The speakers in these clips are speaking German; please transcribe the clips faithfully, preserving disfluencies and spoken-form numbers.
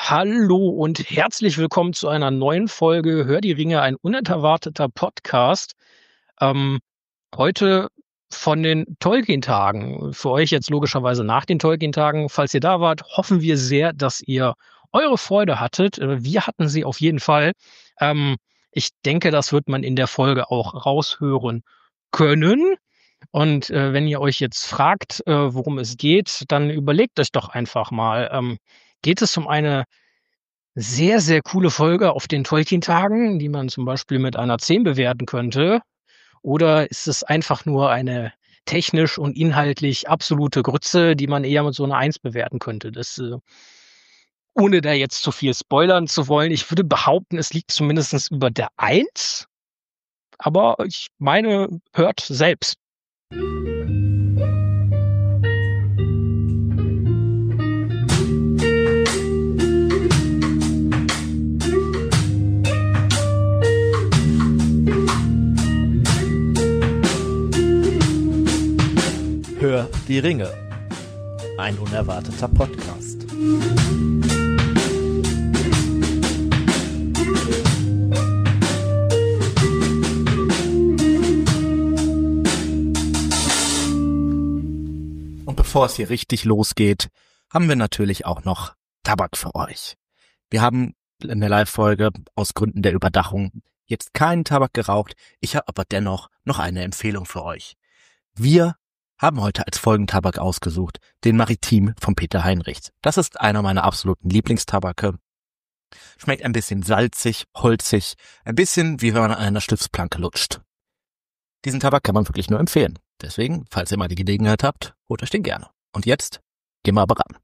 Hallo und herzlich willkommen zu einer neuen Folge Hör die Ringe, ein unerwarteter Podcast. Ähm, heute von den Tolkien-Tagen. Für euch jetzt logischerweise nach den Tolkien-Tagen. Falls ihr da wart, hoffen wir sehr, dass ihr eure Freude hattet. Äh, Wir hatten sie auf jeden Fall. Ähm, ich denke, das wird man in der Folge auch raushören können. Und äh, wenn ihr euch jetzt fragt, äh, worum es geht, dann überlegt euch doch einfach mal. Ähm, geht es um eine sehr, sehr coole Folge auf den Tolkien-Tagen, die man zum Beispiel mit einer zehn bewerten könnte? Oder ist es einfach nur eine technisch und inhaltlich absolute Grütze, die man eher mit so einer eins bewerten könnte? Das, äh, ohne da jetzt zu viel spoilern zu wollen, ich würde behaupten, es liegt zumindest über der eins, aber ich meine, hört selbst. Hör die Ringe. Ein unerwarteter Podcast. Und bevor es hier richtig losgeht, haben wir natürlich auch noch Tabak für euch. Wir haben in der Live-Folge aus Gründen der Überdachung jetzt keinen Tabak geraucht. Ich habe aber dennoch noch eine Empfehlung für euch. Wir haben heute als Folgentabak ausgesucht den Maritim von Peter Heinrichs. Das ist einer meiner absoluten Lieblingstabake. Schmeckt ein bisschen salzig, holzig, ein bisschen wie wenn man an einer Stifsplanke lutscht. Diesen Tabak kann man wirklich nur empfehlen. Deswegen, falls ihr mal die Gelegenheit habt, holt euch den gerne. Und jetzt gehen wir aber ran.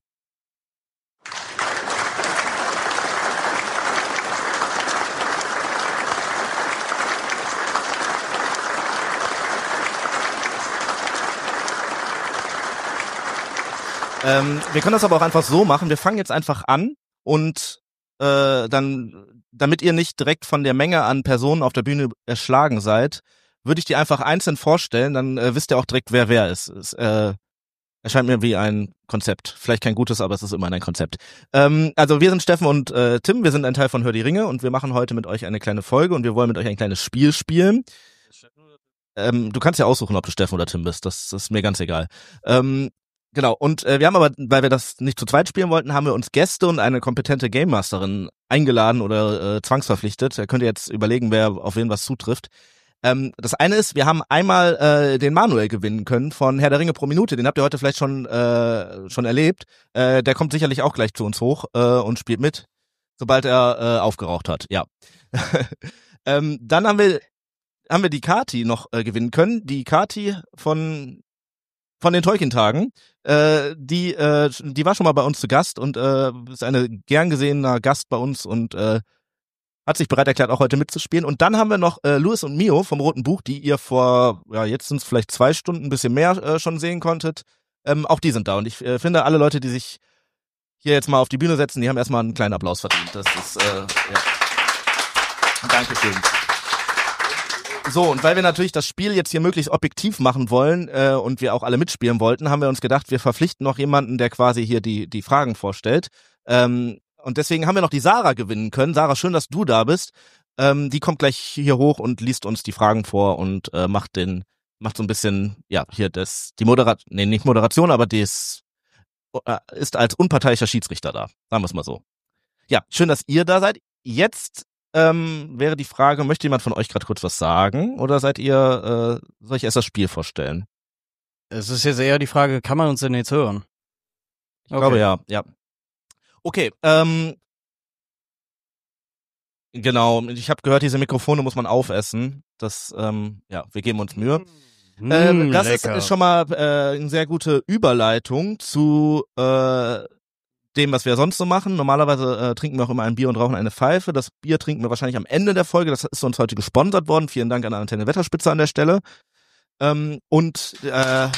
Ähm, wir können das aber auch einfach so machen. Wir fangen jetzt einfach an und äh, dann, damit ihr nicht direkt von der Menge an Personen auf der Bühne erschlagen seid, würde ich die einfach einzeln vorstellen. Dann äh, wisst ihr auch direkt, wer wer ist. Es äh, erscheint mir wie ein Konzept. Vielleicht kein gutes, aber es ist immerhin ein Konzept. Ähm, also wir sind Steffen und äh, Tim. Wir sind ein Teil von Hör die Ringe und wir machen heute mit euch eine kleine Folge und wir wollen mit euch ein kleines Spiel spielen. Ähm, du kannst ja aussuchen, ob du Steffen oder Tim bist. Das, das ist mir ganz egal. Ähm, Genau, und äh, wir haben aber, weil wir das nicht zu zweit spielen wollten, haben wir uns Gäste und eine kompetente Game Masterin eingeladen oder äh, zwangsverpflichtet. Da könnt ihr jetzt überlegen, wer auf wen was zutrifft. Ähm, das eine ist, wir haben einmal äh, den Manuel gewinnen können von Herr der Ringe pro Minute. Den habt ihr heute vielleicht schon äh, schon erlebt. Äh, der kommt sicherlich auch gleich zu uns hoch äh, und spielt mit, sobald er äh, aufgeraucht hat. Ja. ähm, dann haben wir haben wir die Kati noch äh, gewinnen können. Die Kati von von den Tolkien-Tagen, äh, die äh, die war schon mal bei uns zu Gast und äh, ist eine gern gesehener Gast bei uns und äh, hat sich bereit erklärt, auch heute mitzuspielen. Und dann haben wir noch äh, Louis und Mio vom Roten Buch, die ihr vor, ja jetzt sind es vielleicht zwei Stunden, ein bisschen mehr äh, schon sehen konntet. Ähm, auch die sind da und ich äh, finde, alle Leute, die sich hier jetzt mal auf die Bühne setzen, die haben erstmal einen kleinen Applaus verdient. Das ist, äh, ja. Dankeschön. So, und weil wir natürlich das Spiel jetzt hier möglichst objektiv machen wollen äh, und wir auch alle mitspielen wollten, haben wir uns gedacht, wir verpflichten noch jemanden, der quasi hier die die Fragen vorstellt. Ähm, und deswegen haben wir noch die Sarah gewinnen können. Sarah, schön, dass du da bist. Ähm, die kommt gleich hier hoch und liest uns die Fragen vor und äh, macht den macht so ein bisschen, ja, hier das die Moderation, nee, nicht Moderation, aber das äh, ist als unparteiischer Schiedsrichter da. Sagen wir es mal so. Ja, schön, dass ihr da seid. Jetzt Ähm, wäre die Frage, möchte jemand von euch gerade kurz was sagen oder seid ihr, äh, soll ich erst das Spiel vorstellen? Es ist jetzt eher die Frage, kann man uns denn jetzt hören? Ich okay. glaube ja, ja. Okay, ähm, genau, ich habe gehört, diese Mikrofone muss man aufessen. Das, ähm, ja, wir geben uns Mühe. Mm, äh, das lecker. ist schon mal äh, eine sehr gute Überleitung zu äh, dem, was wir sonst so machen. Normalerweise äh, trinken wir auch immer ein Bier und rauchen eine Pfeife. Das Bier trinken wir wahrscheinlich am Ende der Folge. Das ist uns heute gesponsert worden. Vielen Dank an Antenne Wetterspitze an der Stelle. Ähm, und äh,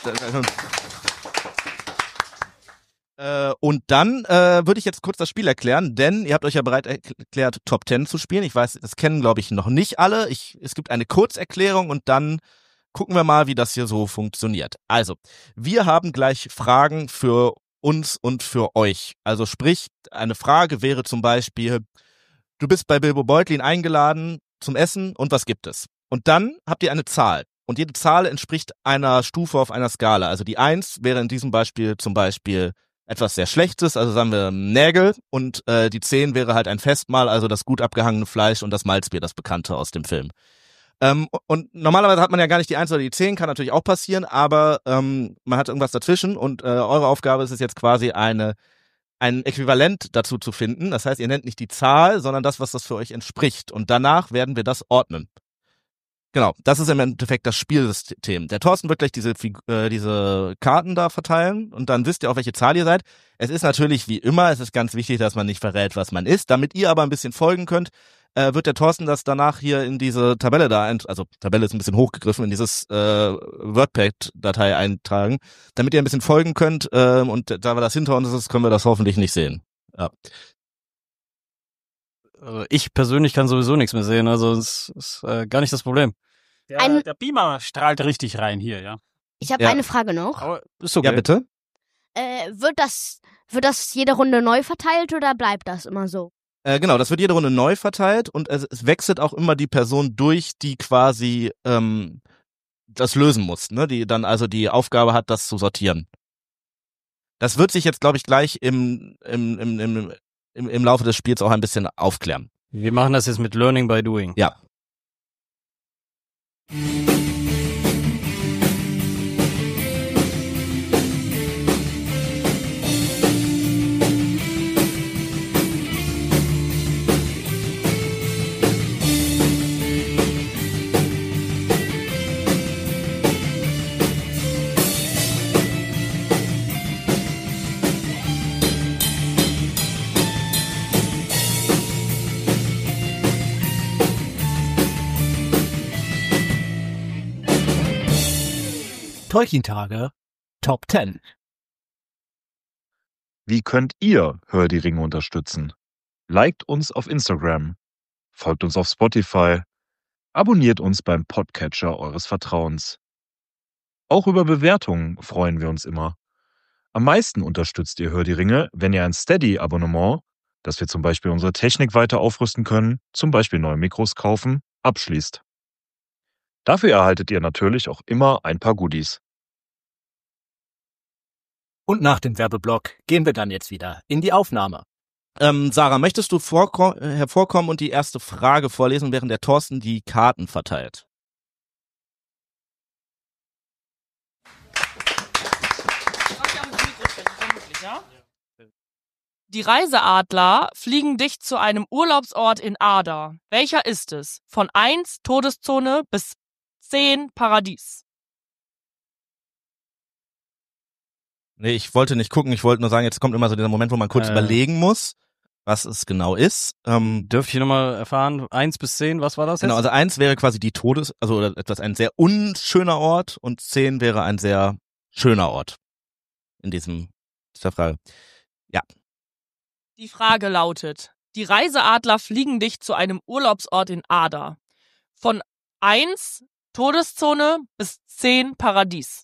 äh, und dann äh, würde ich jetzt kurz das Spiel erklären, denn ihr habt euch ja bereit erklärt, Top Ten zu spielen. Ich weiß, das kennen, glaube ich, noch nicht alle. Ich, es gibt eine Kurzerklärung und dann gucken wir mal, wie das hier so funktioniert. Also, wir haben gleich Fragen für uns und für euch. Also sprich, eine Frage wäre zum Beispiel, du bist bei Bilbo Beutlin eingeladen zum Essen und was gibt es? Und dann habt ihr eine Zahl. Und jede Zahl entspricht einer Stufe auf einer Skala. Also die eins wäre in diesem Beispiel zum Beispiel etwas sehr Schlechtes, also sagen wir Nägel. Und äh, die zehn wäre halt ein Festmahl, also das gut abgehangene Fleisch und das Malzbier, das Bekannte aus dem Film. Ähm, und normalerweise hat man ja gar nicht die eins oder die zehn, kann natürlich auch passieren, aber ähm, man hat irgendwas dazwischen und äh, eure Aufgabe ist es jetzt quasi eine ein Äquivalent dazu zu finden. Das heißt, ihr nennt nicht die Zahl, sondern das, was das für euch entspricht. Und danach werden wir das ordnen. Genau, das ist im Endeffekt das Spielsystem. Der Thorsten wird gleich diese, äh, diese Karten da verteilen und dann wisst ihr auch, welche Zahl ihr seid. Es ist natürlich wie immer, es ist ganz wichtig, dass man nicht verrät, was man ist. Damit ihr aber ein bisschen folgen könnt, äh, wird der Thorsten das danach hier in diese Tabelle da, ein, also Tabelle ist ein bisschen hochgegriffen, in dieses äh, WordPad-Datei eintragen, damit ihr ein bisschen folgen könnt äh, und da wir das hinter uns ist, können wir das hoffentlich nicht sehen. Ja. Ich persönlich kann sowieso nichts mehr sehen, also es ist äh, gar nicht das Problem. Der, Ein- der Beamer strahlt richtig rein hier, ja. Ich habe Ja. eine Frage noch. Aber ist okay. Ja, bitte? Äh, wird das, wird das jede Runde neu verteilt oder bleibt das immer so? Äh, genau, das wird jede Runde neu verteilt und es, es wechselt auch immer die Person durch, die quasi ähm, das lösen muss, ne? Die dann also die Aufgabe hat, das zu sortieren. Das wird sich jetzt, glaube ich, gleich im, im, im, im, im, im Laufe des Spiels auch ein bisschen aufklären. Wir machen das jetzt mit Learning by Doing. Ja. Tolkien-Tage Top zehn. Wie könnt ihr Hör die Ringe unterstützen? Liked uns auf Instagram, folgt uns auf Spotify, abonniert uns beim Podcatcher eures Vertrauens. Auch über Bewertungen freuen wir uns immer. Am meisten unterstützt ihr Hör die Ringe, wenn ihr ein Steady-Abonnement, dass wir zum Beispiel unsere Technik weiter aufrüsten können, zum Beispiel neue Mikros kaufen, abschließt. Dafür erhaltet ihr natürlich auch immer ein paar Goodies. Und nach dem Werbeblock gehen wir dann jetzt wieder in die Aufnahme. Ähm, Sarah, möchtest du vorko- äh, hervorkommen und die erste Frage vorlesen, während der Thorsten die Karten verteilt? Die Reiseadler fliegen dich zu einem Urlaubsort in Ada. Welcher ist es? Von eins Todeszone bis zehn Paradies. Nee, ich wollte nicht gucken, ich wollte nur sagen, jetzt kommt immer so dieser Moment, wo man kurz Äh. überlegen muss, was es genau ist. Ähm, Dürfte ich nochmal erfahren, eins bis zehn, was war das genau, jetzt? also eins wäre quasi die Todes-, also oder etwas ein sehr unschöner Ort und zehn wäre ein sehr schöner Ort. In diesem, dieser Frage. Ja. Die Frage lautet, die Reiseadler fliegen dich zu einem Urlaubsort in Ada. Von eins Todeszone bis zehn Paradies.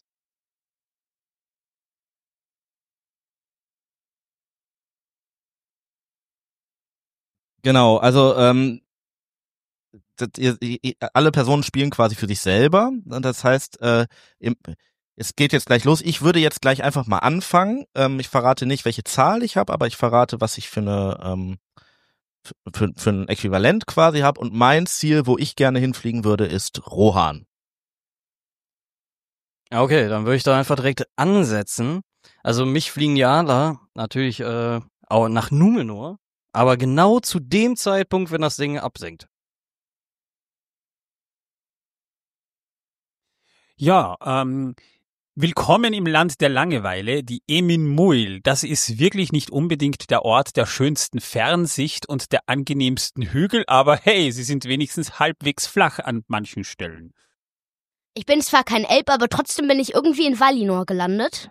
Genau, also ähm, das, ihr, ihr, alle Personen spielen quasi für sich selber. Und das heißt, äh, im, es geht jetzt gleich los. Ich würde jetzt gleich einfach mal anfangen. Ähm, ich verrate nicht, welche Zahl ich habe, aber ich verrate, was ich für eine ähm, für, für ein Äquivalent quasi habe. Und mein Ziel, wo ich gerne hinfliegen würde, ist Rohan. Ja, okay, dann würde ich da einfach direkt ansetzen. Also mich fliegen die Adler natürlich äh, auch nach Numenor, aber genau zu dem Zeitpunkt, wenn das Ding absinkt. Ja, ähm, willkommen im Land der Langeweile, die Emin Muil. Das ist wirklich nicht unbedingt der Ort der schönsten Fernsicht und der angenehmsten Hügel, aber hey, sie sind wenigstens halbwegs flach an manchen Stellen. Ich bin zwar kein Elb, aber trotzdem bin ich irgendwie in Valinor gelandet.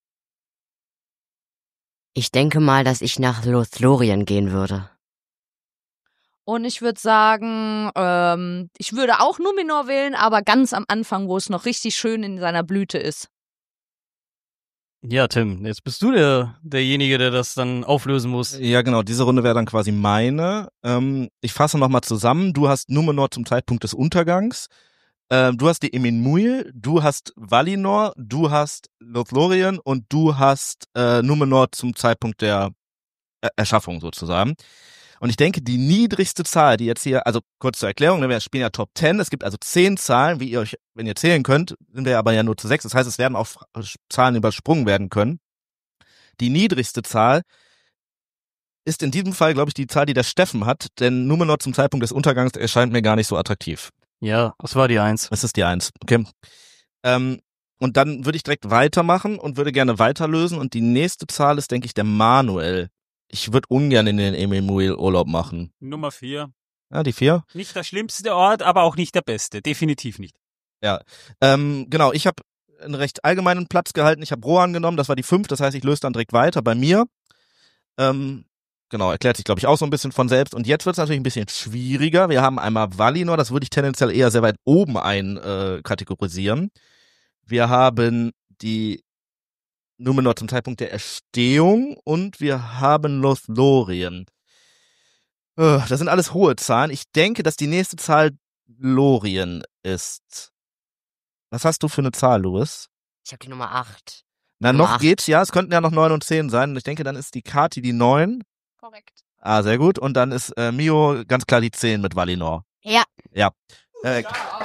Ich denke mal, dass ich nach Lothlorien gehen würde. Und ich würde sagen, ähm, ich würde auch Numenor wählen, aber ganz am Anfang, wo es noch richtig schön in seiner Blüte ist. Ja, Tim, jetzt bist du der derjenige, der das dann auflösen muss. Ja, genau, diese Runde wäre dann quasi meine. Ähm, ich fasse nochmal zusammen. Du hast Numenor zum Zeitpunkt des Untergangs. Ähm, du hast die Emin Muil, du hast Valinor, du hast Lothlorien und du hast äh, Numenor zum Zeitpunkt der er Erschaffung sozusagen. Und ich denke, die niedrigste Zahl, die jetzt hier, also kurz zur Erklärung, wir spielen ja Top zehn, es gibt also zehn Zahlen, wie ihr euch, wenn ihr zählen könnt, sind wir aber ja nur zu sechs, das heißt, es werden auch Zahlen übersprungen werden können. Die niedrigste Zahl ist in diesem Fall, glaube ich, die Zahl, die der Steffen hat, denn Numenor zum Zeitpunkt des Untergangs erscheint mir gar nicht so attraktiv. Ja, das war die Eins. Das ist die Eins, okay. Ähm, und dann würde ich direkt weitermachen und würde gerne weiterlösen und die nächste Zahl ist, denke ich, der Manuel. Ich würde ungern in den Emin Muil Urlaub machen. Nummer vier. Ja, die vier. Nicht der schlimmste Ort, aber auch nicht der beste. Definitiv nicht. Ja, ähm, genau. Ich habe einen recht allgemeinen Platz gehalten. Ich habe Rohan genommen, das war die fünf. Das heißt, ich löse dann direkt weiter bei mir. Ähm, genau, erklärt sich, glaube ich, auch so ein bisschen von selbst. Und jetzt wird es natürlich ein bisschen schwieriger. Wir haben einmal Valinor, das würde ich tendenziell eher sehr weit oben ein äh, kategorisieren. Wir haben die Numenor zum Zeitpunkt der Erstehung und wir haben Lothlorien. Uh, das sind alles hohe Zahlen. Ich denke, dass die nächste Zahl Lorien ist. Was hast du für eine Zahl, Louis? Ich habe die Nummer acht. Na, Nummer noch acht. geht's, ja. Es könnten ja noch neun und zehn sein. Und ich denke, dann ist die Kati die neun. Korrekt. Ah, sehr gut. Und dann ist äh, Mio ganz klar die zehn mit Valinor. Ja. Ja. Äh,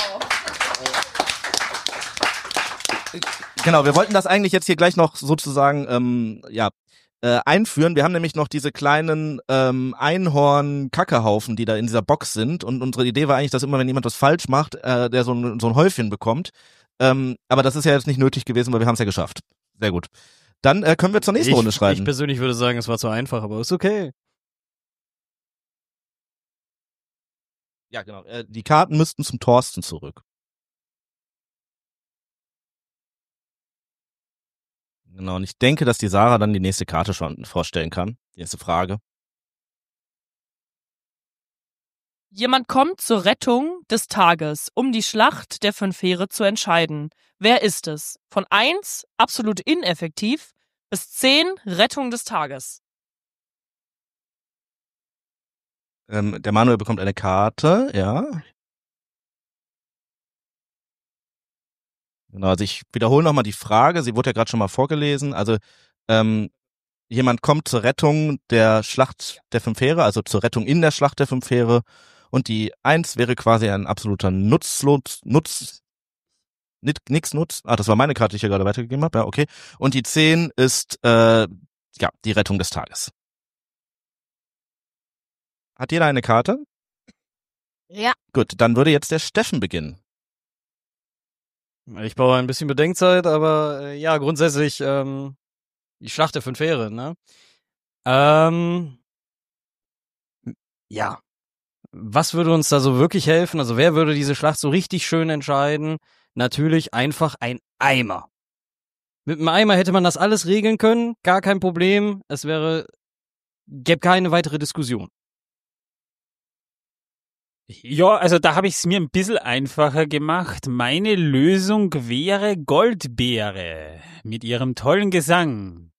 Genau, wir wollten das eigentlich jetzt hier gleich noch sozusagen ähm, ja äh, einführen. Wir haben nämlich noch diese kleinen ähm, Einhorn-Kackehaufen, die da in dieser Box sind. Und unsere Idee war eigentlich, dass immer, wenn jemand was falsch macht, äh, der so ein, so ein Häufchen bekommt. Ähm, aber das ist ja jetzt nicht nötig gewesen, weil wir haben es ja geschafft. Sehr gut. Dann äh, können wir zur nächsten ich, Runde schreiben. Ich persönlich würde sagen, es war zu einfach, aber ist okay. Ja, genau. Äh, die Karten müssten zum Thorsten zurück. Genau, und ich denke, dass die Sarah dann die nächste Karte schon vorstellen kann. Die nächste Frage. Jemand kommt zur Rettung des Tages, um die Schlacht der fünf Heere zu entscheiden. Wer ist es? Von eins, absolut ineffektiv, bis zehn, Rettung des Tages. Ähm, der Manuel bekommt eine Karte, ja. Genau, also ich wiederhole nochmal die Frage, sie wurde ja gerade schon mal vorgelesen. Also ähm, jemand kommt zur Rettung der Schlacht der fünf Heere, also zur Rettung in der Schlacht der fünf Heere. Und die Eins wäre quasi ein absoluter Nutzlos, Nutz, nix Nutz. Ah, das war meine Karte, die ich hier gerade weitergegeben habe. Ja, okay. Und die Zehn ist äh, ja die Rettung des Tages. Hat jeder eine Karte? Ja. Gut, dann würde jetzt der Steffen beginnen. Ich brauche ein bisschen Bedenkzeit, aber äh, ja, grundsätzlich ähm, die Schlacht der fünf Heere, ne? Ähm, ja. Was würde uns da so wirklich helfen? Also wer würde diese Schlacht so richtig schön entscheiden? Natürlich einfach ein Eimer. Mit einem Eimer hätte man das alles regeln können, gar kein Problem. Es wäre, gäbe keine weitere Diskussion. Ja, also da habe ich es mir ein bisschen einfacher gemacht. Meine Lösung wäre Goldbeere mit ihrem tollen Gesang.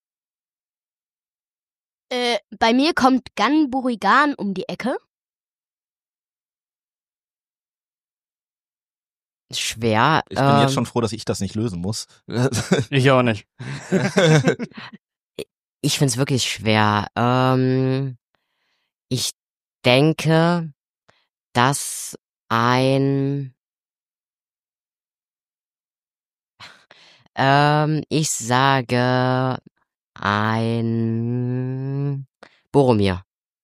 Äh, bei mir kommt Gan Burigan um die Ecke. Schwer. Ich bin ähm, jetzt schon froh, dass ich das nicht lösen muss. Ich auch nicht. Ich find's wirklich schwer. Ähm, ich denke, dass ein ähm, ich sage ein Boromir.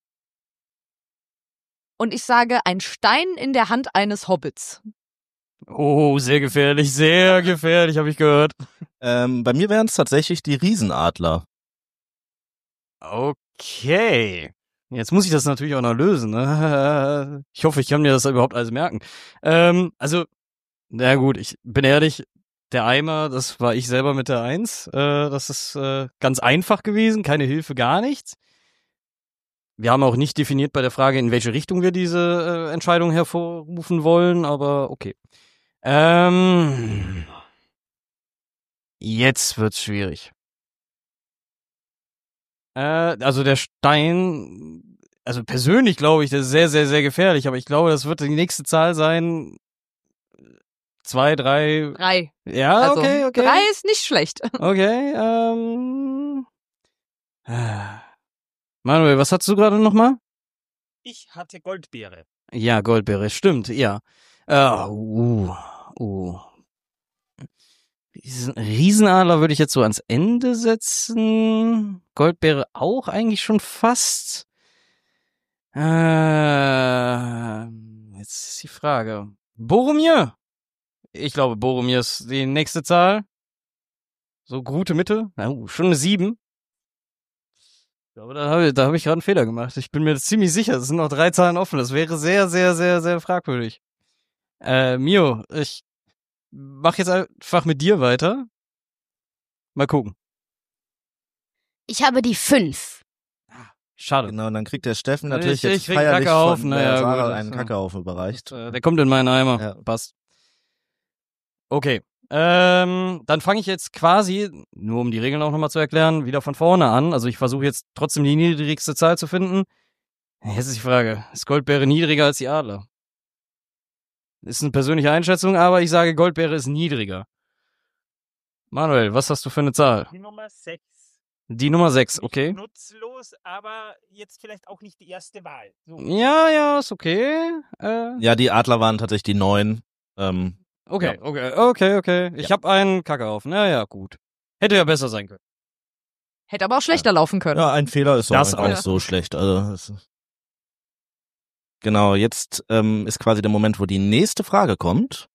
Und ich sage, ein Stein in der Hand eines Hobbits. Oh, sehr gefährlich, sehr gefährlich, habe ich gehört. ähm, bei mir wären es tatsächlich die Riesenadler. Okay. Jetzt muss ich das natürlich auch noch lösen. Ne? Ich hoffe, ich kann mir das überhaupt alles merken. Ähm, also, na gut, ich bin ehrlich, der Eimer, das war ich selber mit der Eins. Äh, das ist äh, ganz einfach gewesen, keine Hilfe, gar nichts. Wir haben auch nicht definiert bei der Frage, in welche Richtung wir diese äh, Entscheidung hervorrufen wollen, aber okay. Ähm, Jetzt wird's schwierig. Äh, also der Stein, also persönlich glaube ich, das ist sehr, sehr, sehr gefährlich, aber ich glaube, das wird die nächste Zahl sein. Zwei, drei. Drei. Ja, Also, okay, okay. Drei ist nicht schlecht. Okay, ähm. äh. Manuel, was hattest du gerade nochmal? Ich hatte Goldbeere. Ja, Goldbeere, stimmt, ja. Uh, uh, uh. Diesen Riesenadler würde ich jetzt so ans Ende setzen. Goldbeere auch eigentlich schon fast. Äh, jetzt ist die Frage. Boromir? Ich glaube, Boromir ist die nächste Zahl. So gute Mitte. Uh, schon eine sieben. Ich glaube, da habe ich, da hab ich gerade einen Fehler gemacht. Ich bin mir ziemlich sicher, es sind noch drei Zahlen offen. Das wäre sehr, sehr, sehr, sehr fragwürdig. Äh, Mio, ich mach jetzt einfach mit dir weiter. Mal gucken. Ich habe die fünf. Schade. Genau, und dann kriegt der Steffen natürlich Ich- jetzt ich krieg feierlich Kackhaufen, von naja, der Sarah gut, einen das- Kackhaufen überreicht. Äh, Der kommt in meinen Eimer. Ja. Passt. Okay. Ähm, dann fange ich jetzt quasi, nur um die Regeln auch nochmal zu erklären, wieder von vorne an. Also ich versuche jetzt trotzdem die niedrigste Zahl zu finden. Jetzt ist die Frage, ist Goldbeere niedriger als die Adler? Ist eine persönliche Einschätzung, aber ich sage, Goldbeere ist niedriger. Manuel, was hast du für eine Zahl? Die Nummer sechs. Die Nummer sechs, Nicht okay. nutzlos, aber jetzt vielleicht auch nicht die erste Wahl. So. Ja, ja, ist okay. Äh, Ja, die Adler waren tatsächlich die neun. Ähm, okay, Ja. okay, okay, okay. Ich Ja. habe einen Kackhaufen. Ja, ja, gut. Hätte ja besser sein können. Hätte aber auch schlechter laufen können. ja, ein Fehler ist doch Das gar nicht auch. so schlecht. Also, das genau, jetzt ähm, ist quasi der Moment, wo die nächste Frage kommt.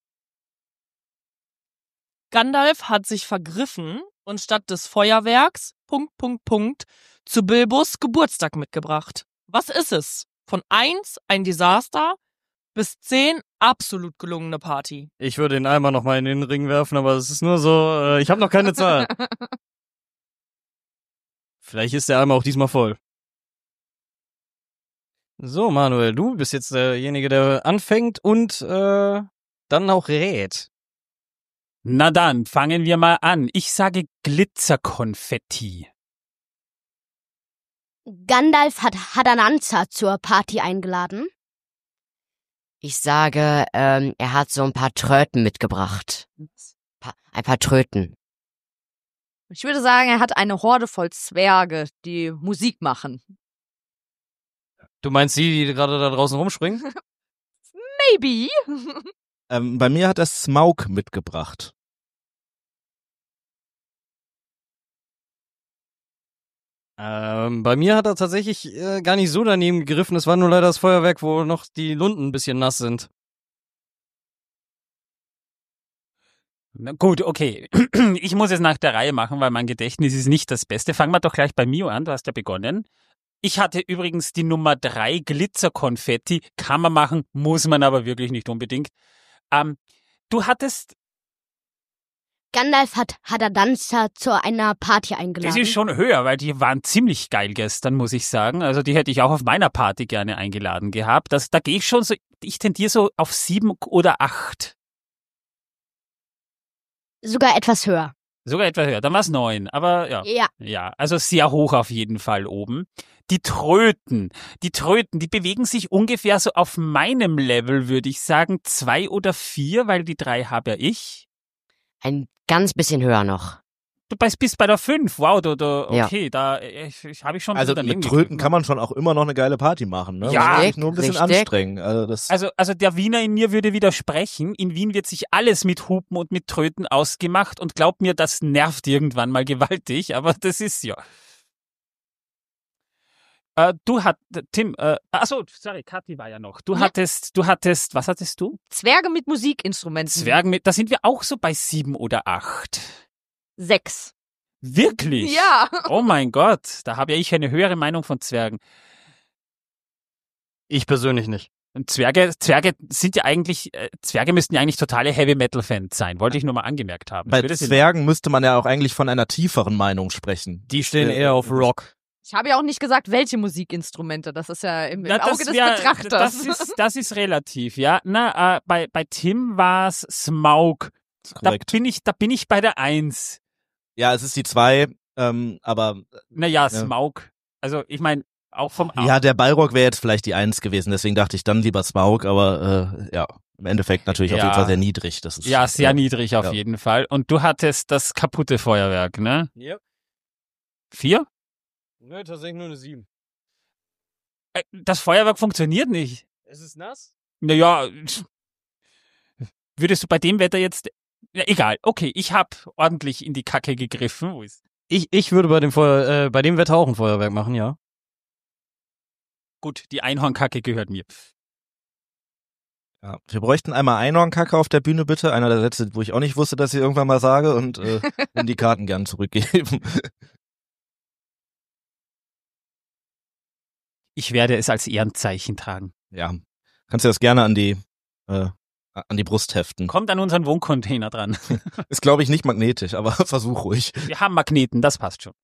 Gandalf hat sich vergriffen und statt des Feuerwerks, Punkt, Punkt, Punkt, zu Bilbos Geburtstag mitgebracht. Was ist es? Von eins ein Desaster bis zehn absolut gelungene Party. Ich würde den Eimer nochmal in den Ring werfen, aber es ist nur so, äh, ich habe noch keine Zahl. Vielleicht ist der Eimer auch diesmal voll. So, Manuel, du bist jetzt derjenige, der anfängt und äh, dann auch rät. Na dann, fangen wir mal an. Ich sage Glitzerkonfetti. Gandalf hat Hadananza zur Party eingeladen. Ich sage, ähm, er hat so ein paar Tröten mitgebracht. Pa- ein paar Tröten. Ich würde sagen, er hat eine Horde voll Zwerge, die Musik machen. Du meinst die, die gerade da draußen rumspringen? Maybe. Ähm, bei mir hat er Smaug mitgebracht. Ähm, bei mir hat er tatsächlich äh, gar nicht so daneben gegriffen. Es war nur leider das Feuerwerk, wo noch die Lunden ein bisschen nass sind. Na gut, okay. Ich muss es nach der Reihe machen, weil mein Gedächtnis ist nicht das Beste. Fangen wir doch gleich bei Mio an, du hast ja begonnen. Ich hatte übrigens die Nummer drei, Glitzerkonfetti. Kann man machen, muss man aber wirklich nicht unbedingt. Ähm, du hattest, Gandalf hat Hadananza zu einer Party das eingeladen. ist schon höher, weil die waren ziemlich geil gestern, muss ich sagen. Also die hätte ich auch auf meiner Party gerne eingeladen gehabt. Das, da gehe ich schon so, ich tendiere so auf sieben oder acht. Sogar etwas höher. Sogar etwa höher. Dann war es neun, aber ja. Ja. Ja, also sehr hoch auf jeden Fall oben. Die Tröten, die Tröten, die bewegen sich ungefähr so auf meinem Level, würde ich sagen, zwei oder vier, weil die drei habe ja ich. Ein ganz bisschen höher noch. Du bist bist bei der fünf, wow, du, du, Ja. okay, da ich, ich, habe ich schon ein Also bisschen daneben mit Tröten gegriffen. kann man schon auch immer noch eine geile Party machen, ne? Ja, Man muss sich nur ein bisschen richtig. anstrengen. Also das Also, also der Wiener in mir würde widersprechen. In Wien wird sich alles mit Hupen und mit Tröten ausgemacht und glaub mir, das nervt irgendwann mal gewaltig, aber das ist ja. Äh, du hat, Tim, äh, achso, sorry, Kathi war ja noch. Du Ja. hattest, du hattest, was hattest du? Zwerge mit Musikinstrumenten. Zwergen mit, da sind wir auch so bei sieben oder acht. Sechs. Wirklich? Ja. Oh mein Gott, da habe ja ich eine höhere Meinung von Zwergen. Ich persönlich nicht. Und Zwerge, Zwerge sind ja eigentlich, äh, Zwerge müssten ja eigentlich totale Heavy-Metal-Fans sein. Wollte ich nur mal angemerkt haben. bei Ich würde sie- Zwergen müsste man ja auch eigentlich von einer tieferen Meinung sprechen. Die stehen Äh, eher auf Rock. Ich habe ja auch nicht gesagt, welche Musikinstrumente. Das ist ja im, im Na, Auge des wär- Betrachters. Das ist, das ist relativ, ja. Na, äh, bei, bei Tim war es Smaug Da korrekt. bin ich, da bin ich bei der Eins. Ja, es ist die zwei, ähm, aber Naja, Ja. Smaug. Also ich meine, auch vom ja, der Balrog wäre jetzt vielleicht die eins gewesen, deswegen dachte ich dann lieber Smaug, aber äh, ja, im Endeffekt natürlich auf Ja. jeden Fall sehr niedrig. Das ist, Ja, sehr ja. niedrig auf Ja. jeden Fall. Und du hattest das kaputte Feuerwerk, ne? Ja. Vier? Ne, tatsächlich nur eine sieben. Äh, Das Feuerwerk funktioniert nicht. Es ist nass? Naja, würdest du bei dem Wetter jetzt... Ja, egal, okay, ich hab ordentlich in die Kacke gegriffen. Wo ist... Ich, ich würde bei dem Feuer, äh, bei dem Wetter auch ein Feuerwerk machen, ja. Gut, die Einhornkacke gehört mir. Ja. Wir bräuchten einmal Einhornkacke auf der Bühne, bitte. Einer der Sätze, wo ich auch nicht wusste, dass ich irgendwann mal sage und äh, würden die Karten gern zurückgeben. Ich werde es als Ehrenzeichen tragen. Ja, kannst du das gerne an die äh, an die Brust heften. Kommt an unseren Wohncontainer dran. Ist, glaube ich, nicht magnetisch, aber versuch ruhig. Wir haben Magneten, das passt schon.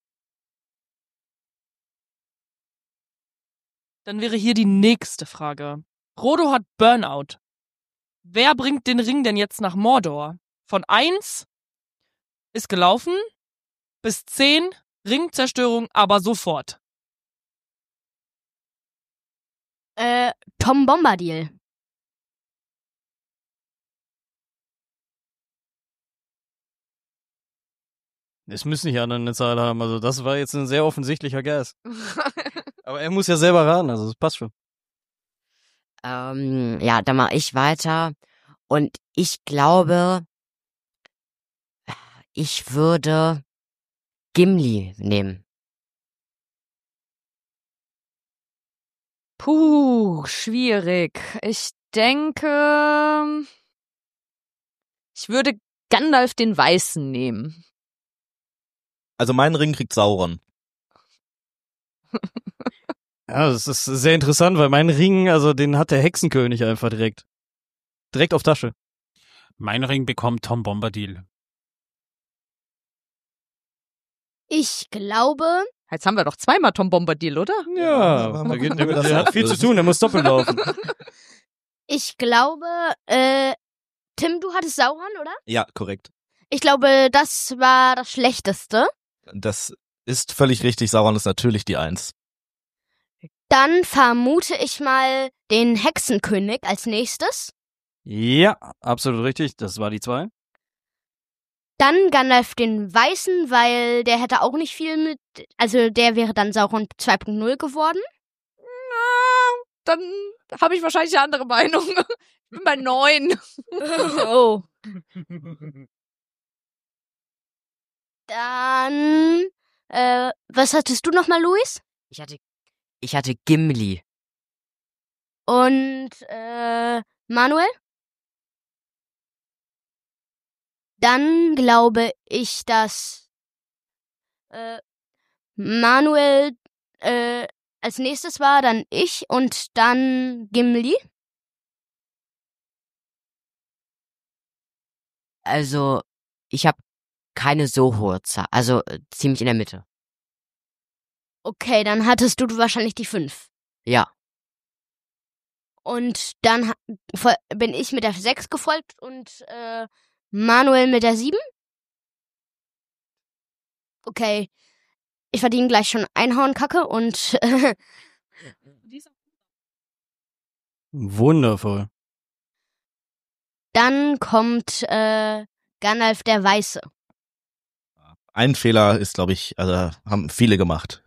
Dann wäre hier die nächste Frage. Frodo hat Burnout. Wer bringt den Ring denn jetzt nach Mordor? Von eins ist gelaufen bis zehn Ringzerstörung, aber sofort. Äh, Tom Bombadil. Es müssen nicht andere eine Zahl haben, also das war jetzt ein sehr offensichtlicher Guess. Aber er muss ja selber raten, also das passt schon. Ähm, ja, dann mache ich weiter. Und ich glaube, ich würde Gimli nehmen. Puh, schwierig. Ich denke, ich würde Gandalf den Weißen nehmen. Also meinen Ring kriegt Sauron. Ja, das ist sehr interessant, weil mein Ring, also den hat der Hexenkönig einfach direkt. Direkt auf Tasche. Mein Ring bekommt Tom Bombadil. Ich glaube, Jetzt haben wir doch zweimal Tom Bombadil, oder? Ja, aber der, mal geht, gucken, ob wir der, das der hat viel auflösen. zu tun, der muss doppelt laufen. ich glaube, äh, Tim, du hattest Sauron, oder? Ja, korrekt. Ich glaube, das war das Schlechteste. Das ist völlig richtig. Sauron ist natürlich die Eins. Dann vermute ich mal den Hexenkönig als nächstes. Ja, absolut richtig, das war die zwei. Dann Gandalf den Weißen, weil der hätte auch nicht viel mit, also der wäre dann Sauron zwei Punkt null geworden. Na, dann habe ich wahrscheinlich eine andere Meinung. Ich bin bei neun. Oh. Dann, äh, was hattest du nochmal, Luis? Ich hatte, ich hatte Gimli. Und, äh, Manuel? Dann glaube ich, dass, äh, Manuel, äh, als nächstes war, dann ich und dann Gimli. Also, ich habe keine so hohe Zahl, also äh, ziemlich in der Mitte. Okay, dann hattest du wahrscheinlich die fünf. Ja. Und dann ha- fol- bin ich mit der sechs gefolgt und äh, Manuel mit der sieben. Okay, ich verdiene gleich schon Einhornkacke und äh, Wundervoll. dann kommt äh, Gandalf der Weiße. Ein Fehler ist, glaube ich, also haben viele gemacht.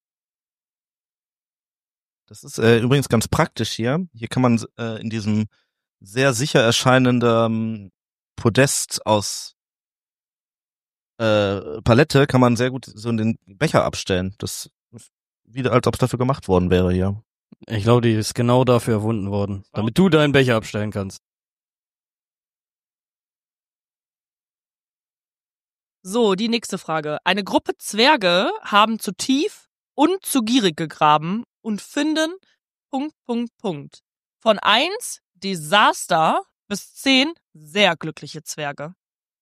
Das ist äh, übrigens ganz praktisch hier. Hier kann man äh, in diesem sehr sicher erscheinenden Podest aus äh, Palette kann man sehr gut so in den Becher abstellen. Das ist wieder, als ob es dafür gemacht worden wäre hier. Ich glaube, die ist genau dafür erfunden worden, damit du deinen Becher abstellen kannst. So, die nächste Frage. Eine Gruppe Zwerge haben zu tief und zu gierig gegraben und finden Punkt, Punkt, Punkt. Von eins Desaster bis zehn sehr glückliche Zwerge.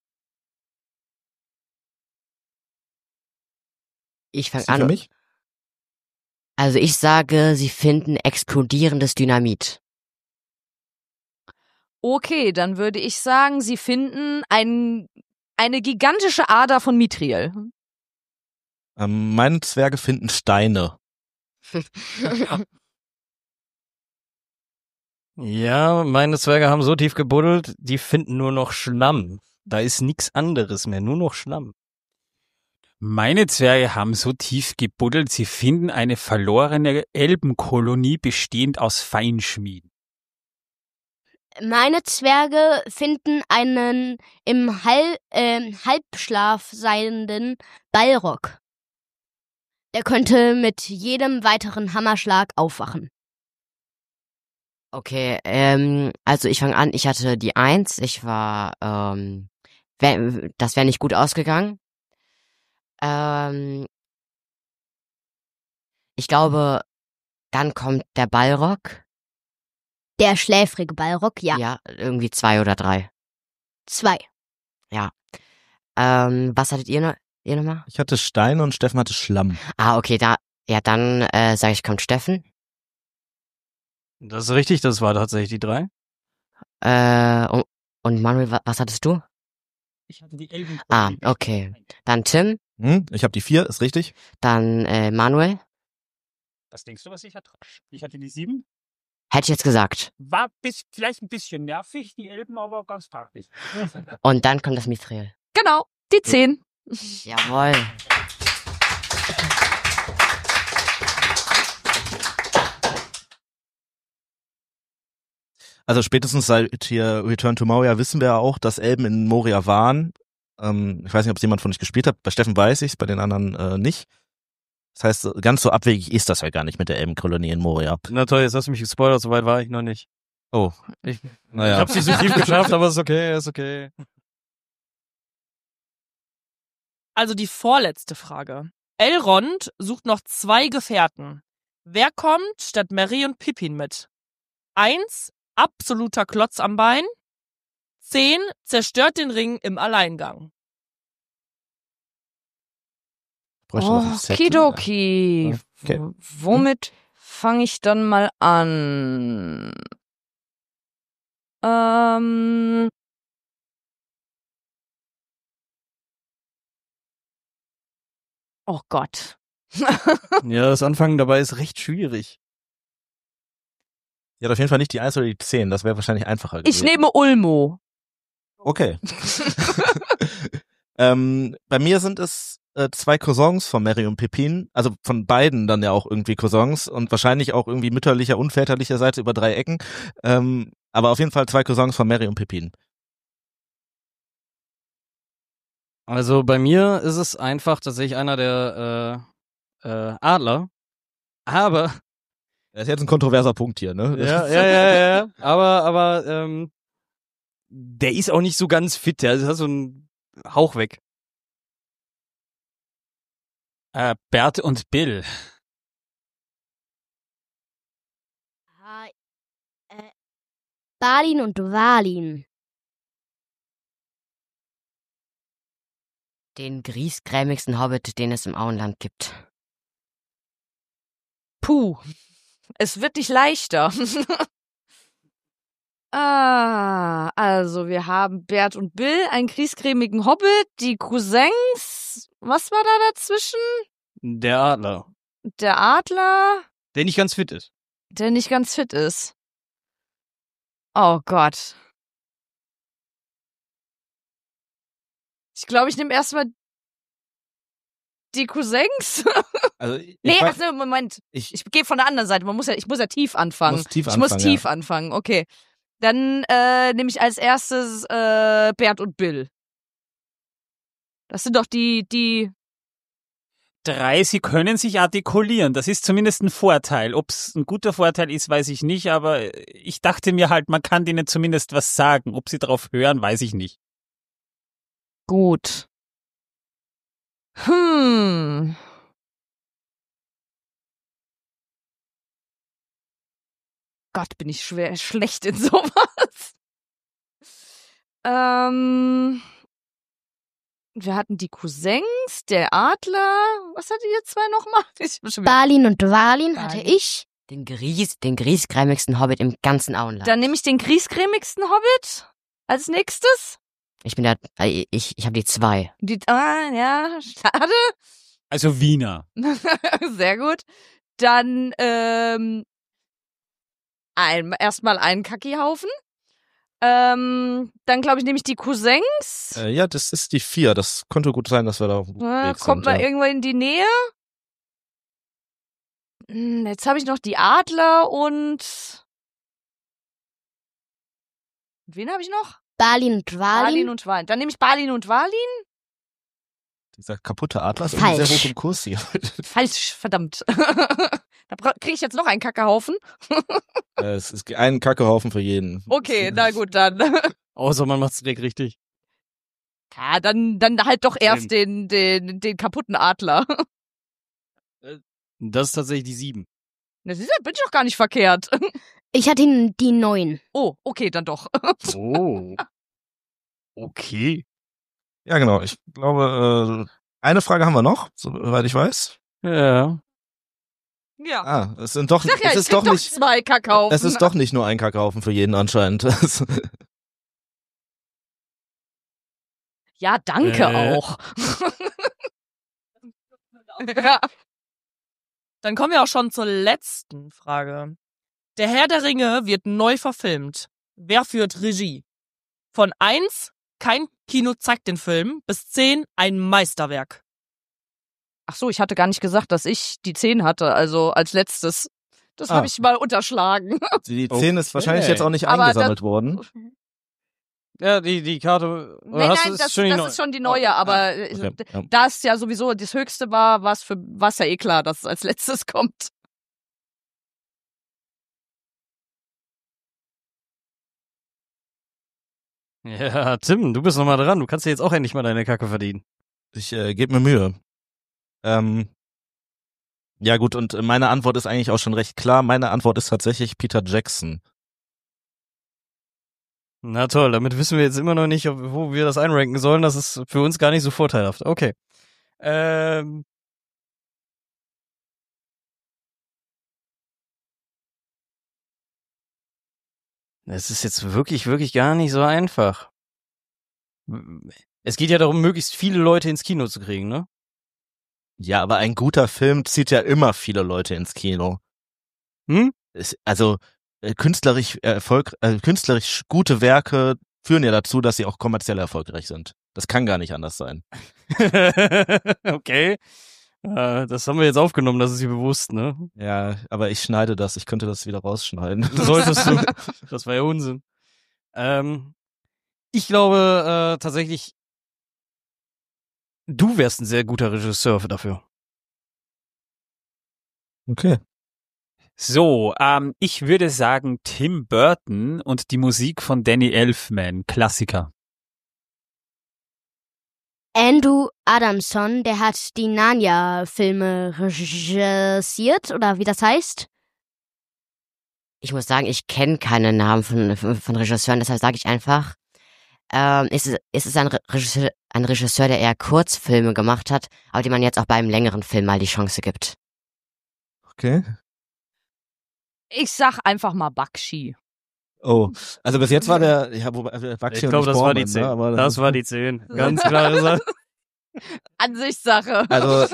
Ich fange Ist die für an. mich? Also ich sage, sie finden explodierendes Dynamit. Okay, dann würde ich sagen, sie finden ein, eine gigantische Ader von Mithril. Ähm, meine Zwerge finden Steine. Ja, meine Zwerge haben so tief gebuddelt, die finden nur noch Schlamm. Da ist nichts anderes mehr, nur noch Schlamm. Meine Zwerge haben so tief gebuddelt, sie finden eine verlorene Elbenkolonie bestehend aus Feinschmieden. Meine Zwerge finden einen im Hal äh, Halbschlaf seienden Balrog. Der könnte mit jedem weiteren Hammerschlag aufwachen. Okay, ähm, also ich fange an, ich hatte die Eins, ich war, ähm, wär, das wäre nicht gut ausgegangen. Ähm, ich glaube, dann kommt der Balrog. Der schläfrige Balrog, ja. Ja, irgendwie zwei oder drei. Zwei. Ja. Ähm, was hattet ihr noch? Ihr nochmal? Ich hatte Steine und Steffen hatte Schlamm. Ah, okay, da, ja, dann äh, sage ich, kommt Steffen. Das ist richtig, das war tatsächlich die drei. Äh, und, und Manuel, wa- was hattest du? Ich hatte die Elbenkolonie. Ah, okay. Dann Tim, Hm, ich habe die vier, ist richtig. dann äh, Manuel. Was denkst du, was ich hatte? Ich hatte die sieben. Hätte ich jetzt gesagt. War bis, vielleicht ein bisschen nervig, die Elben, aber ganz praktisch. Und dann kommt das Mithril. Genau, die zehn. Jawohl. Also spätestens seit hier Return to Moria wissen wir ja auch, dass Elben in Moria waren. Ähm, ich weiß nicht, ob es jemand von euch gespielt hat. Bei Steffen weiß ich's, bei den anderen äh, nicht. Das heißt, ganz so abwegig ist das ja gar nicht mit der Elbenkolonie in Moria. Na toll, jetzt hast du mich gespoilert, soweit war ich noch nicht. Oh, Ich, naja. ich hab's nicht so tief geschafft, aber ist okay, ist okay. Also die vorletzte Frage. Elrond sucht noch zwei Gefährten. Wer kommt statt Merry und Pippin mit? Eins, absoluter Klotz am Bein. Zehn, zerstört den Ring im Alleingang. Bräuchte noch einen Zettel. Okidoki. Okay. W- Womit fange ich dann mal an? Ähm. Oh Gott. Ja, das Anfangen dabei ist recht schwierig. Ja, auf jeden Fall nicht die eins oder die zehn. Das wäre wahrscheinlich einfacher gewesen. Ich nehme Ulmo. Okay. ähm, bei mir sind es äh, zwei Cousins von Merry und Pippin, also von beiden dann ja auch irgendwie Cousins und wahrscheinlich auch irgendwie mütterlicher und väterlicher Seite über drei Ecken. Ähm, aber auf jeden Fall zwei Cousins von Merry und Pippin. Also bei mir ist es einfach tatsächlich einer der äh, äh, Adler. Aber Das ist jetzt ein kontroverser Punkt hier, ne? ja, ja, ja, ja. Aber, aber ähm, der ist auch nicht so ganz fit. Der hat so einen Hauch weg. Äh, Bert und Bill. Ah, äh, Balin und Dvalin. Den griesgrämigsten Hobbit, den es im Auenland gibt. Puh. Es wird nicht leichter. Ah, also wir haben Bert und Bill, einen griesgrämigen Hobbit, die Cousins. Was war da dazwischen? Der Adler. Der Adler, Der nicht ganz fit ist. der nicht ganz fit ist. Oh Gott. Ich glaube, ich nehme erstmal die Cousins. Also ich Nee, weiß- also Moment. ich, Ich gehe von der anderen Seite. Man muss ja, ich muss ja tief anfangen. Muss tief ich muss anfangen, tief anfangen. Okay. Dann äh, nehme ich als erstes äh, Bert und Bill. Das sind doch die, die. Drei, sie können sich artikulieren. Das ist zumindest ein Vorteil. Ob es ein guter Vorteil ist, weiß ich nicht, aber ich dachte mir halt, man kann denen zumindest was sagen. Ob sie drauf hören, weiß ich nicht. Gut. Hm. Gott, bin ich schwer schlecht in sowas. Ähm. Wir hatten die Cousins, der Adler. Was hattet ihr zwei nochmal? Ich hab schon wieder- Balin und Dvalin hatte Balin. ich. Den Gries, den griesgrämigsten Hobbit im ganzen Auenland. Dann nehme ich den griesgrämigsten Hobbit als nächstes. Ich bin da, äh, ich, ich habe die zwei. Die, ah, ja, schade. Also Wiener. Sehr gut. Dann ähm, ein, erstmal einen Kackihaufen. Ähm, dann glaube ich, nehme ich die Cousins. Äh, ja, das ist die vier. Das könnte gut sein, dass wir da auf dem guten Äh, Weg kommt sind, mal ja. irgendwo in die Nähe. Hm, Jetzt habe ich noch die Adler und wen habe ich noch? Balin und Balin Dwalin. und Dwalin. Dann nehme ich Balin und Dwalin. Dieser kaputte Atlas ist Falsch. sehr hoch im Kurs hier. Falsch, verdammt. Da kriege ich jetzt noch einen Kackehaufen. Äh, es ist ein Kackehaufen für jeden. Okay, na gut, dann. Außer man macht's direkt richtig. Ja, dann, dann halt doch erst Stimmt. den, den, den kaputten Adler. Das ist tatsächlich die sieben. Das ist, bin ich doch gar nicht verkehrt. Ich hatte ihn die neun. Oh, okay, dann doch. Oh. Okay. Ja, genau. Ich glaube, äh, eine Frage haben wir noch, soweit ich weiß. Ja. Ja. Ah, es sind doch, Sag ja, es ich ist krieg doch doch nicht, zwei Kackhaufen. es ist doch nicht nur ein Kackhaufen für jeden anscheinend. Ja, danke Äh. auch. Ja. Dann kommen wir auch schon zur letzten Frage. Der Herr der Ringe wird neu verfilmt. Wer führt Regie? Von eins, kein Kino zeigt den Film, bis zehn, ein Meisterwerk. Ach so, ich hatte gar nicht gesagt, dass ich die zehn hatte, also als letztes. Das Ah. habe ich mal unterschlagen. Die zehn ist wahrscheinlich Okay. jetzt auch nicht Aber eingesammelt worden. Ja, die, die Karte. oder Nein, hast nein, du- das, schon die das neue? ist schon die neue, Oh, aber ah, äh, okay, ja. da es ja sowieso das höchste war, was für was ja eh klar, dass es als letztes kommt. Ja, Tim, du bist noch mal dran. Du kannst dir jetzt auch endlich mal deine Kacke verdienen. Ich äh, gebe mir Mühe. Ähm, ja gut, und meine Antwort ist eigentlich auch schon recht klar. Meine Antwort ist tatsächlich Peter Jackson. Na toll, damit wissen wir jetzt immer noch nicht, ob, wo wir das einranken sollen. Das ist für uns gar nicht so vorteilhaft. Okay. Ähm. Es ist jetzt wirklich, wirklich gar nicht so einfach. Es geht ja darum, möglichst viele Leute ins Kino zu kriegen, ne? Ja, aber ein guter Film zieht ja immer viele Leute ins Kino. Hm? Es, also äh, künstlerisch Erfolg, äh, künstlerisch gute Werke führen ja dazu, dass sie auch kommerziell erfolgreich sind. Das kann gar nicht anders sein. Okay. Äh, das haben wir jetzt aufgenommen, das ist dir bewusst, ne? Ja, aber ich schneide das. Ich könnte das wieder rausschneiden. Solltest du. Das war ja Unsinn. Ähm, ich glaube äh, tatsächlich, du wärst ein sehr guter Regisseur dafür. Okay. So, ähm, ich würde sagen Tim Burton und die Musik von Danny Elfman, Klassiker. Andrew Adamson, der hat die Narnia-Filme regissiert, oder wie das heißt. Ich muss sagen, ich kenne keine Namen von, von, von Regisseuren, deshalb sage ich einfach, ähm, ist es, ist es ein Regisseur, ein Regisseur, der eher Kurzfilme gemacht hat, aber dem man jetzt auch bei einem längeren Film mal die Chance gibt. Okay. Ich sag einfach mal Bakshi. Oh, also bis jetzt war der, ja, wobei, äh, Ich Bakshi und glaube, nicht das war die Borman, zehn. ne? Aber Das war die zehn. Ganz klare Sache. Ansichtssache. Also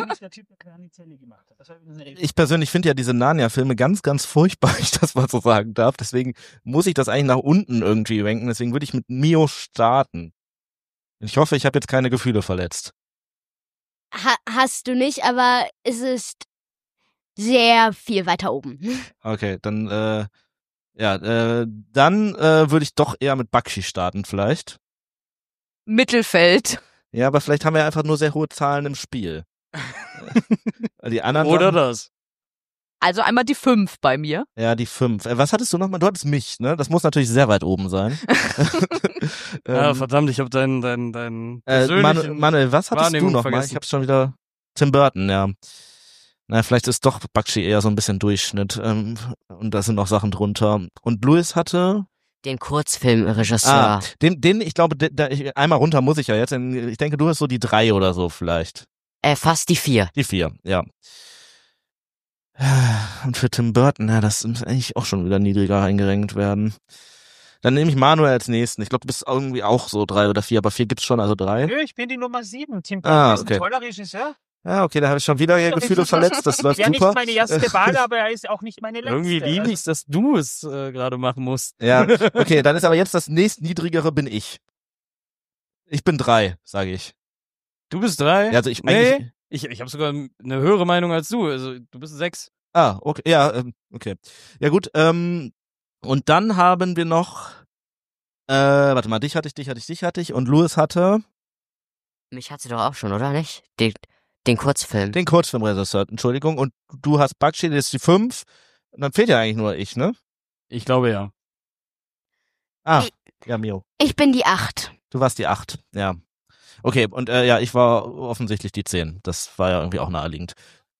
ich persönlich finde ja diese Narnia-Filme ganz, ganz furchtbar, wenn ich das mal so sagen darf. Deswegen muss ich das eigentlich nach unten irgendwie ranken. Deswegen würde ich mit Mio starten. Ich hoffe, ich habe jetzt keine Gefühle verletzt. Ha hast du nicht, aber es ist sehr viel weiter oben. Okay, dann, äh, ja, äh, dann äh, würde ich doch eher mit Bakshi starten vielleicht. Mittelfeld. Ja, aber vielleicht haben wir einfach nur sehr hohe Zahlen im Spiel. Die anderen Oder Sachen- das. Also einmal die fünf bei mir. Ja, die fünf. Äh, was hattest du nochmal? Du hattest mich, ne? Das muss natürlich sehr weit oben sein. Ja, ähm, verdammt, ich habe deinen dein, dein äh, Manu persönlichen Manuel, was hattest Wahrnehmung du nochmal? vergessen. Ich hab's schon wieder. Tim Burton, ja. Na, vielleicht ist doch Bakshi eher so ein bisschen Durchschnitt. Ähm, und da sind noch Sachen drunter. Und Louis hatte. Den Kurzfilmregisseur. Ah, den, den, ich glaube, de, de, ich, einmal runter muss ich ja jetzt. denn Ich denke, du hast so die drei oder so vielleicht. Äh, fast die vier. Die vier, ja. Und für Tim Burton, ja, das muss eigentlich auch schon wieder niedriger eingerenkt werden. Dann nehme ich Manuel als nächsten. Ich glaube, du bist irgendwie auch so drei oder vier, aber vier gibt's schon, also drei. Nö, ich bin die Nummer sieben. Tim Burton Ah, ist okay. ein toller Regisseur. Ja, okay, da habe ich schon wieder hier Gefühle verletzt. Das läuft Wäre super. nicht meine erste Wahl, aber er ist auch nicht meine letzte. Irgendwie liebe Also, ich's, dass du es äh, gerade machen musst. Ja, okay, dann ist aber jetzt das nächstniedrigere bin ich. Ich bin drei, sage ich. Du bist drei? Ja, also ich nee, eigentlich. ich, ich habe sogar eine höhere Meinung als du. Also du bist sechs. Ah, okay, ja, ähm, okay. Ja gut, ähm, und dann haben wir noch, äh, warte mal, dich hatte ich, dich hatte ich, dich hatte ich und Louis hatte Mich hat sie doch auch schon, oder nicht? Den, den Kurzfilm. den Kurzfilmregisseur, Entschuldigung, und du hast Bakshi, das ist die fünf, und dann fehlt ja eigentlich nur ich, ne? Ich glaube ja. Ah, Ich- ja, Mio. Ich bin die acht. Du warst die acht, ja. Okay, und äh, ja, ich war offensichtlich die zehn. Das war ja irgendwie auch naheliegend.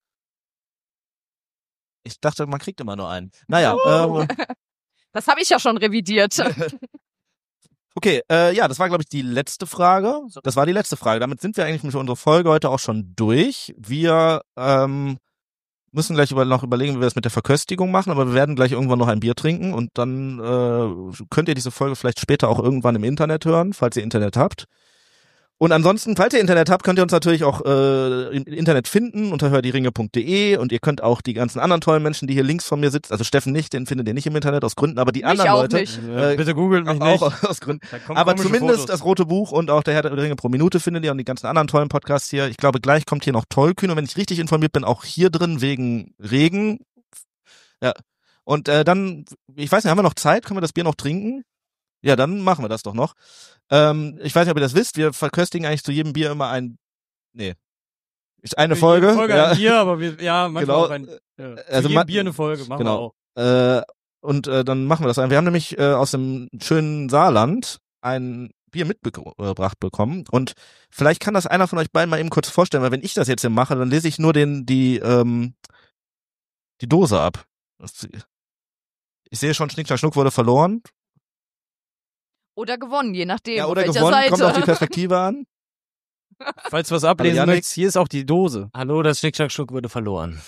Ich dachte, man kriegt immer nur einen. Naja, ähm, Das habe ich ja schon revidiert. okay, äh, ja, das war, glaube ich, die letzte Frage. Das war die letzte Frage. Damit sind wir eigentlich mit unserer Folge heute auch schon durch. Wir ähm, müssen gleich über, noch überlegen, wie wir das mit der Verköstigung machen, aber wir werden gleich irgendwann noch ein Bier trinken und dann äh, könnt ihr diese Folge vielleicht später auch irgendwann im Internet hören, falls ihr Internet habt. Und ansonsten, falls ihr Internet habt, könnt ihr uns natürlich auch äh, im Internet finden unter hördieringe punkt de und ihr könnt auch die ganzen anderen tollen Menschen, die hier links von mir sitzen, also Steffen nicht, den findet ihr nicht im Internet aus Gründen, aber die Mich anderen auch Leute, nicht. Äh, Bitte googelt mich auch nicht. aus Gründen. Da kommen Aber komische zumindest Fotos. das Rote Buch und auch der Herr der Ringe pro Minute findet ihr und die ganzen anderen tollen Podcasts hier. Ich glaube, gleich kommt hier noch Tollkühn und wenn ich richtig informiert bin, auch hier drin wegen Regen. Ja. Und äh, dann, ich weiß nicht, haben wir noch Zeit? Können wir das Bier noch trinken? Ja, dann machen wir das doch noch. Ähm, ich weiß nicht, ob ihr das wisst, wir verköstigen eigentlich zu jedem Bier immer ein, nee, ist eine Für Folge. jede Folge ja. ein Bier, aber wir, ja, manchmal Genau. auch ein, ja. Also also ma- Bier eine Folge, machen genau. wir auch. Äh, und äh, dann machen wir das. Wir haben nämlich äh, aus dem schönen Saarland ein Bier mitgebracht bekommen und vielleicht kann das einer von euch beiden mal eben kurz vorstellen, weil wenn ich das jetzt hier mache, dann lese ich nur den die ähm, die Dose ab. Das, ich sehe schon, Schnick, Schnack, Schnuck wurde verloren. Oder gewonnen, je nachdem. Ja, auf oder welcher gewonnen, Seite. kommt auf die Perspektive an. Falls du was ablesen Janik. möchtest, hier ist auch die Dose. Hallo, das Schnick-Schnack-Schnuck wurde verloren.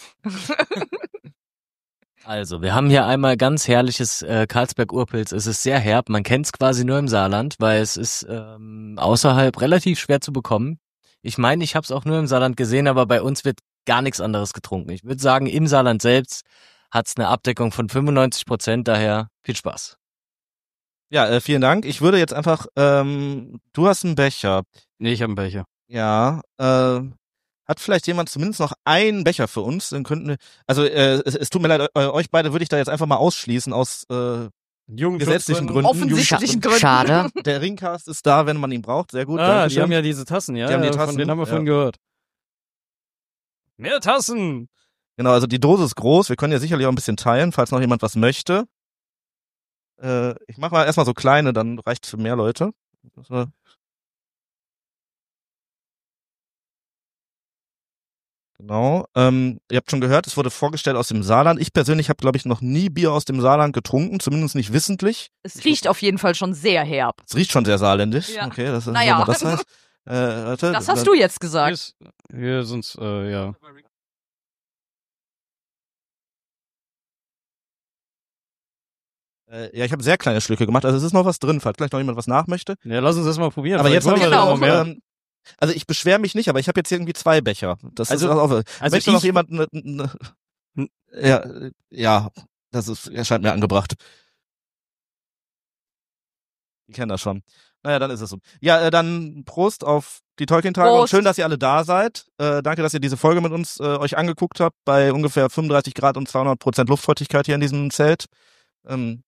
Also, wir haben hier einmal ganz herrliches äh, Carlsberg-Urpilz. Es ist sehr herb, man kennt es quasi nur im Saarland, weil es ist ähm, außerhalb relativ schwer zu bekommen. Ich meine, ich habe es auch nur im Saarland gesehen, aber bei uns wird gar nichts anderes getrunken. Ich würde sagen, im Saarland selbst hat es eine Abdeckung von fünfundneunzig Prozent, daher viel Spaß. Ja, äh, vielen Dank. Ich würde jetzt einfach, ähm, du hast einen Becher. Nee, ich habe einen Becher. Ja, äh, hat vielleicht jemand zumindest noch einen Becher für uns? Dann könnten wir, also äh, es, es tut mir leid, eu- euch beide würde ich da jetzt einfach mal ausschließen aus äh, gesetzlichen Gründen. Offensichtlichen Gründen. Schade. Der Ringcast ist da, wenn man ihn braucht. Sehr gut. Ah, Dankeschön. die haben ja diese Tassen, ja? Die haben die Ja, Tassen, Von denen haben wir ja. vorhin gehört. Mehr Tassen! Genau, also die Dose ist groß. Wir können ja sicherlich auch ein bisschen teilen, falls noch jemand was möchte. Äh, ich mache mal erstmal so kleine, dann reicht für mehr Leute. So. Genau. Ähm, ihr habt schon gehört, es wurde vorgestellt aus dem Saarland. Ich persönlich habe, glaube ich, noch nie Bier aus dem Saarland getrunken, zumindest nicht wissentlich. Es riecht auf jeden Fall schon sehr herb. Es riecht schon sehr saarländisch. Ja. Okay, das, Naja. das heißt. Äh, warte, Das hast du jetzt gesagt. Hier, ist, hier sind's, äh, ja. Äh, ja, ich habe sehr kleine Schlücke gemacht. Also es ist noch was drin, falls gleich noch jemand was nach möchte. Ja, lass uns das mal probieren. Aber Vielleicht jetzt habe wollen ich wir Genau. noch mehr. ähm, also ich beschwere mich nicht, aber ich habe jetzt irgendwie zwei Becher. Das Also- ist auch, also möchte noch ich- jemand ne, ne, ja, äh, ja, das ist erscheint mir angebracht. Die kennen das schon. Naja, dann ist es so. Ja, äh, dann Prost auf die Tolkien-Tage und Prost. schön, dass ihr alle da seid. Äh, danke, dass ihr diese Folge mit uns äh, euch angeguckt habt bei ungefähr fünfunddreißig Grad und zweihundert Prozent Luftfeuchtigkeit hier in diesem Zelt. Ähm,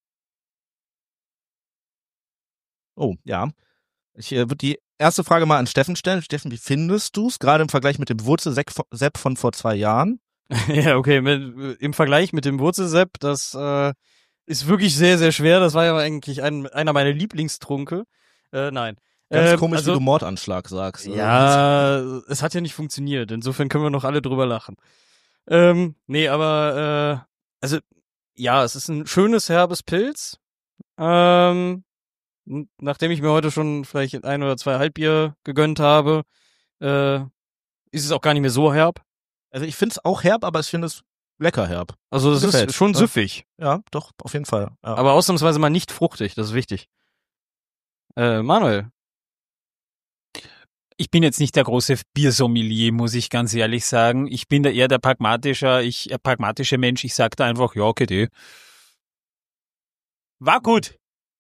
Oh, ja. Ich äh, würde die erste Frage mal an Steffen stellen. Steffen, wie findest du's? Gerade im Vergleich mit dem Wurzelsepp von vor zwei Jahren. Ja, okay, mit, im Vergleich mit dem Wurzelsepp, das äh, ist wirklich sehr, sehr schwer. Das war ja eigentlich ein, einer meiner Lieblingstrunke. Äh, nein. Ganz Ähm, komisch, also, wie du Mordanschlag sagst. Ja, es hat ja nicht funktioniert. Insofern können wir noch alle drüber lachen. Ähm, nee, aber äh, also ja, es ist ein schönes, herbes Pilz. Ähm, n- nachdem ich mir heute schon vielleicht ein oder zwei Halbbier gegönnt habe, äh, ist es auch gar nicht mehr so herb. Also ich finde es auch herb, aber ich finde es lecker herb. Also das Gefällt. ist schon Ja. süffig. Ja, doch, auf jeden Fall. Ja. Aber ausnahmsweise mal nicht fruchtig, das ist wichtig. Äh, Manuel. Ich bin jetzt nicht der große Biersommelier, muss ich ganz ehrlich sagen. Ich bin da eher der pragmatischer, ich, äh, pragmatische Mensch. Ich sag da einfach, ja, okay, die. War gut.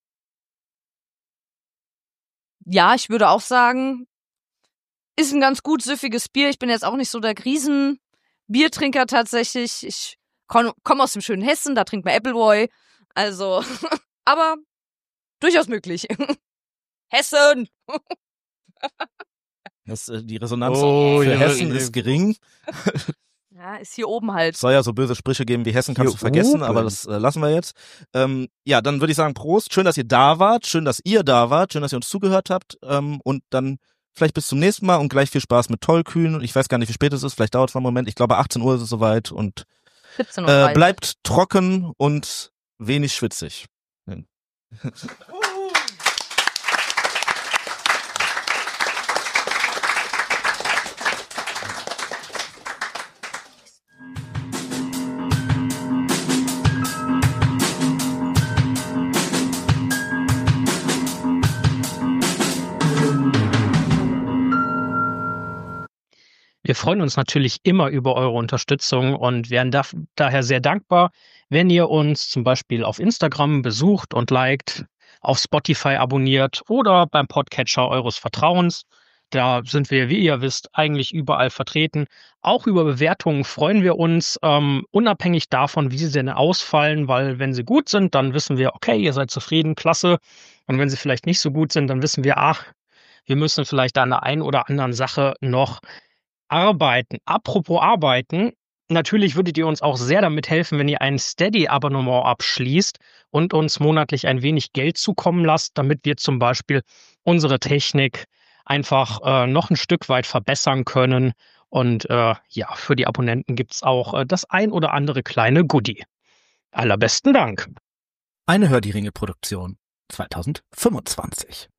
Ja, ich würde auch sagen, ist ein ganz gut süffiges Bier. Ich bin jetzt auch nicht so der Riesen-Biertrinker tatsächlich. Ich komme komm aus dem schönen Hessen, da trinkt man Appleboy. Also, aber durchaus möglich. Hessen! Das, äh, die Resonanz Oh, für ja, Hessen ja. ist gering. Ja, ist hier oben halt. Es soll ja so böse Sprüche geben wie Hessen kannst Hier du vergessen, oben. aber das äh, lassen wir jetzt. Ähm, ja, dann würde ich sagen, Prost. Schön, dass ihr da wart. Schön, dass ihr da wart. Schön, dass ihr uns zugehört habt. Ähm, und dann vielleicht bis zum nächsten Mal und gleich viel Spaß mit Tollkühn. Ich weiß gar nicht, wie spät es ist. Vielleicht dauert es noch einen Moment. Ich glaube, achtzehn Uhr ist es soweit. Und siebzehn Uhr äh, dreißig. bleibt trocken und wenig schwitzig. Wir freuen uns natürlich immer über eure Unterstützung und wären da, daher sehr dankbar, wenn ihr uns zum Beispiel auf Instagram besucht und liked, auf Spotify abonniert oder beim Podcatcher eures Vertrauens. Da sind wir, wie ihr wisst, eigentlich überall vertreten. Auch über Bewertungen freuen wir uns, ähm, unabhängig davon, wie sie denn ausfallen, weil wenn sie gut sind, dann wissen wir, okay, ihr seid zufrieden, klasse. Und wenn sie vielleicht nicht so gut sind, dann wissen wir, ach, wir müssen vielleicht an der einen oder anderen Sache noch arbeiten. Apropos arbeiten, natürlich würdet ihr uns auch sehr damit helfen, wenn ihr ein Steady-Abonnement abschließt und uns monatlich ein wenig Geld zukommen lasst, damit wir zum Beispiel unsere Technik einfach äh, noch ein Stück weit verbessern können. Und äh, ja, für die Abonnenten gibt's auch äh, das ein oder andere kleine Goodie. Allerbesten Dank. Eine Hör die Ringe Produktion zweitausendfünfundzwanzig.